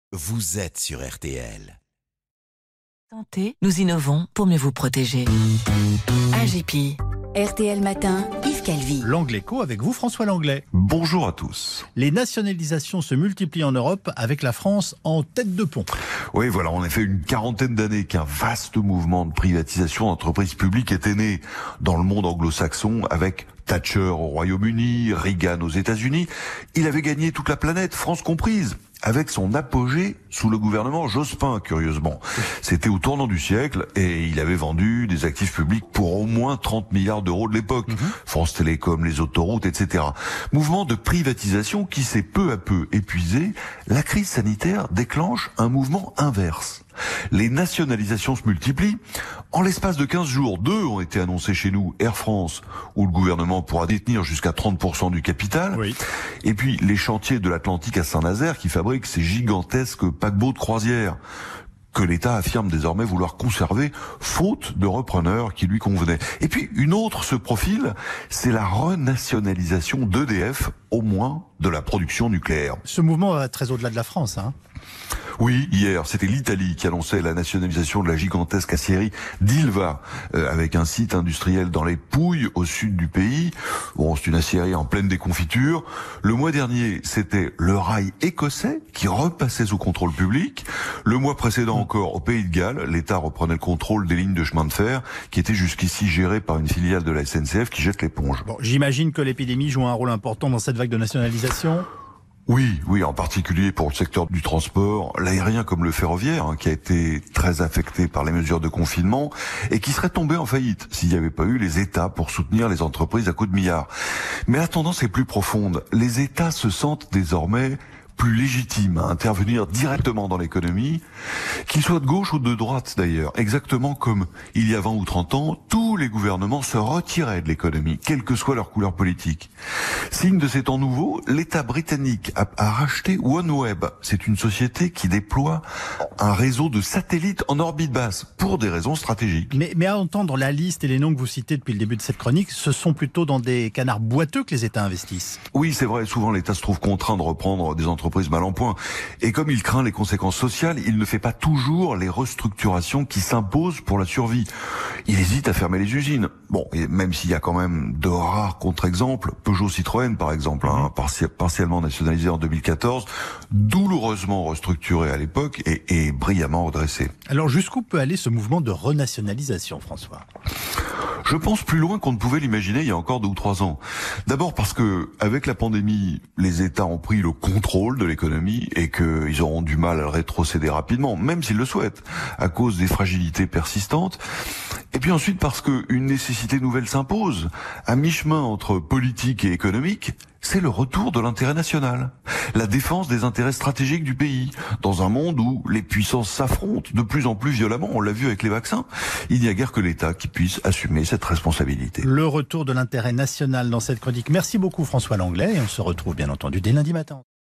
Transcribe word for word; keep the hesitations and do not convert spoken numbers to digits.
Vous êtes sur R T L. Santé, nous innovons pour mieux vous protéger. A G P I. R T L Matin, Yves Calvi. L'Angleco avec vous, François Langlais. Bonjour à tous. Les nationalisations se multiplient en Europe avec la France en tête de pont. Oui, voilà, on a fait une quarantaine d'années qu'un vaste mouvement de privatisation d'entreprises publiques était né dans le monde anglo-saxon avec Thatcher au Royaume-Uni, Reagan aux États-Unis. Il avait gagné toute la planète, France comprise, avec son apogée sous le gouvernement Jospin, curieusement. C'était au tournant du siècle et il avait vendu des actifs publics pour au moins trente milliards d'euros de l'époque. Mmh. France Télécom, les autoroutes, et cetera. Mouvement de privatisation qui s'est peu à peu épuisé. La crise sanitaire déclenche un mouvement inverse. Les nationalisations se multiplient. En l'espace de quinze jours, deux ont été annoncés chez nous. Air France, où le gouvernement pourra détenir jusqu'à trente pour cent du capital. Oui. Et puis les chantiers de l'Atlantique à Saint-Nazaire qui fabriquent ces gigantesques paquebots de croisière que l'État affirme désormais vouloir conserver, faute de repreneurs qui lui convenaient. Et puis une autre se profile, c'est la renationalisation d'E D F, au moins de la production nucléaire. Ce mouvement va très au-delà de la France, hein. Oui, hier, c'était l'Italie qui annonçait la nationalisation de la gigantesque aciérie d'Ilva, euh, avec un site industriel dans les Pouilles, au sud du pays. Bon, c'est une aciérie en pleine déconfiture. Le mois dernier, c'était le rail écossais qui repassait sous contrôle public. Le mois précédent encore, au Pays de Galles, l'État reprenait le contrôle des lignes de chemin de fer, qui étaient jusqu'ici gérées par une filiale de la S N C F qui jette l'éponge. Bon, j'imagine que l'épidémie joue un rôle important dans cette vague de nationalisation. Oui, oui, en particulier pour le secteur du transport, l'aérien comme le ferroviaire, hein, qui a été très affecté par les mesures de confinement et qui serait tombé en faillite s'il n'y avait pas eu les États pour soutenir les entreprises à coups de milliards. Mais la tendance est plus profonde. Les États se sentent désormais plus légitimes à intervenir directement dans l'économie, qu'ils soient de gauche ou de droite d'ailleurs, exactement comme il y a vingt ou trente ans, tous les gouvernements se retiraient de l'économie, quelle que soit leur couleur politique. Signe de ces temps nouveaux, l'État britannique a, a racheté OneWeb. C'est une société qui déploie un réseau de satellites en orbite basse, pour des raisons stratégiques. Mais, mais à entendre la liste et les noms que vous citez depuis le début de cette chronique, ce sont plutôt dans des canards boiteux que les États investissent. Oui, c'est vrai, souvent l'État se trouve contraint de reprendre des entreprises mal en point. Et comme il craint les conséquences sociales, il ne fait pas toujours les restructurations qui s'imposent pour la survie. Il hésite à fermer les usines. Bon, et même s'il y a quand même de rares contre-exemples, Peugeot-Citroën par exemple, hein, parti- partiellement nationalisé en deux mille quatorze, douloureusement restructuré à l'époque et, et brillamment redressé. Alors jusqu'où peut aller ce mouvement de renationalisation, François ? Je pense plus loin qu'on ne pouvait l'imaginer il y a encore deux ou trois ans. D'abord parce que, avec la pandémie, les États ont pris le contrôle de l'économie et qu'ils auront du mal à rétrocéder rapidement, même s'ils le souhaitent, à cause des fragilités persistantes. Et puis ensuite parce qu'une nécessité nouvelle s'impose. À mi-chemin entre politique et économique, c'est le retour de l'intérêt national. La défense des intérêts stratégiques du pays. Dans un monde où les puissances s'affrontent de plus en plus violemment, on l'a vu avec les vaccins, il n'y a guère que l'État qui puisse assumer cette responsabilité. Le retour de l'intérêt national dans cette chronique. Merci beaucoup François Langlais et on se retrouve bien entendu dès lundi matin.